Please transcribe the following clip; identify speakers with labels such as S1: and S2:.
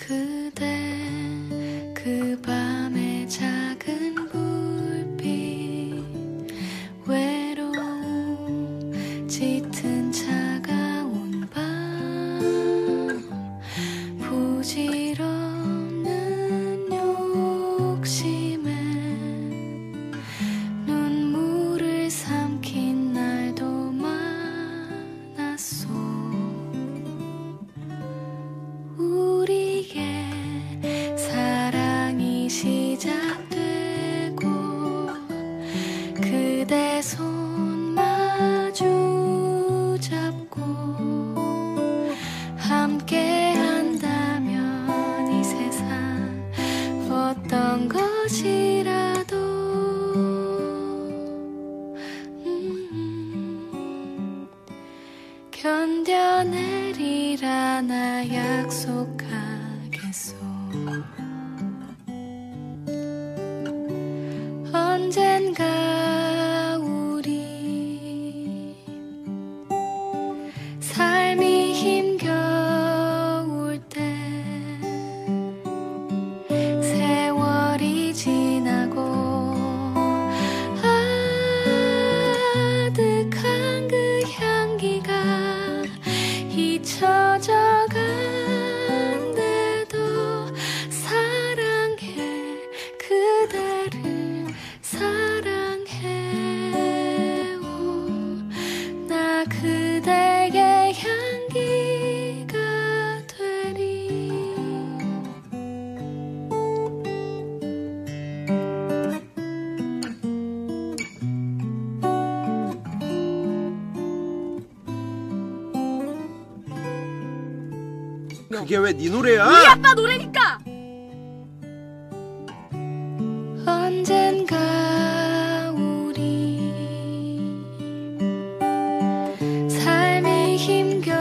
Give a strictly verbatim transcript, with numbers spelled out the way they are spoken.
S1: 그대 그 밤의 작은 불빛 외로움 짙은 차가운 밤 부질없는 욕심에 눈물을 삼킨 날도 많았소. 우리의 사랑이 시작되고 그대 손 마주 잡고 함께 한다면 이 세상 어떤 것이라도 음, 견뎌내리라 나 약속하겠소. 언젠가 우리 삶이 힘겨울 때 세월이 지나고 아득한 그 향기가 잊혀져 간데도 사랑해 그대를 사랑해요. 나 그대의 향기가 되리.
S2: 그게 왜 네 노래야?
S3: 우리 아빠 노래니까.
S1: 언젠가 우리 삶이 힘겨